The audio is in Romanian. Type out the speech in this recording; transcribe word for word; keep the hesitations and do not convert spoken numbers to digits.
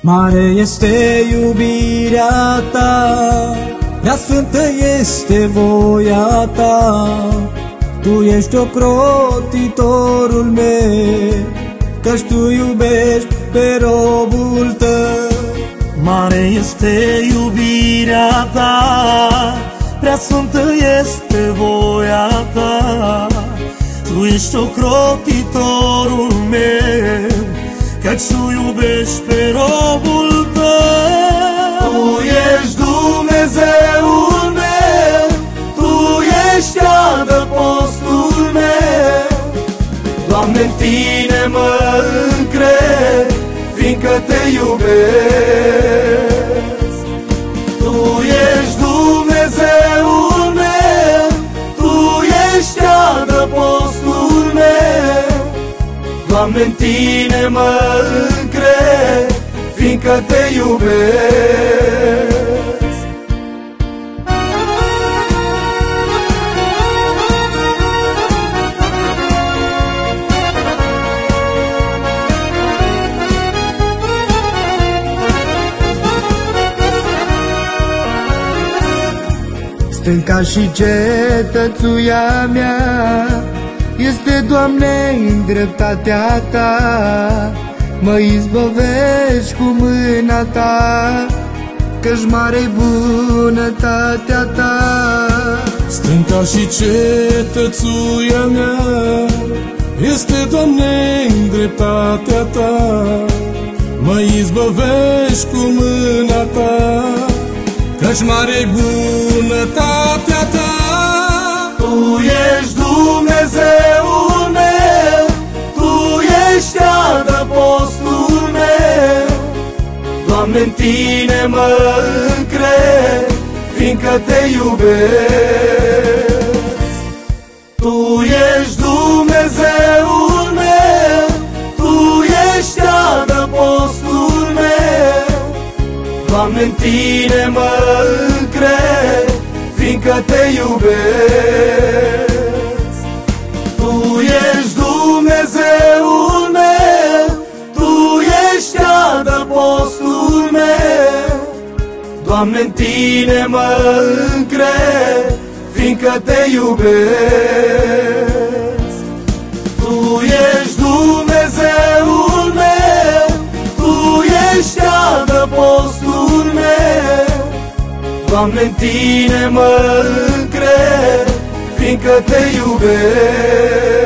Mare este iubirea ta, prea sfântă este voia ta. Tu ești ocrotitorul meu, căci tu iubești pe robul tău. Mare este iubirea ta, prea sfântă este voia ta. Tu ești ocrotitorul meu, căci tu iubești pe robul tău. Tu ești Dumnezeul meu, Tu ești adăpostul meu. Doamne, în Tine mă încred, fiindcă Te iubesc. Tu ești Dumnezeul meu, Tu ești adăpostul meu. Doamne, în Tine mă încred, fiindcă Te iubesc. Stânca și cetățuia mea este, Doamne, în dreptatea Ta. Mă izbăvești cu mâna Ta, căci mare-i bunătatea Ta. Stânca și cetățuia mea este, Doamne, în dreptatea Ta. Mă izbăvești cu mâna Ta, căci mare-i bunătatea Ta. Tu ești Dumnezeul meu, Tu ești adăpostul meu. Doamne, în Tine mă încred, fiindcă Te iubesc. Tu ești Dumnezeul meu, Tu ești adăpostul meu. Doamne, în Tine mă încred, fiindcă Te iubesc. Tu ești Dumnezeul meu, Tu ești adăpostul meu. Doamne, în Tine mă încred, fiindcă Te iubesc. Tu ești Dumnezeul meu, Tu ești adăpostul meu. Doamne, în Tine mă încred, fiindcă Te iubesc.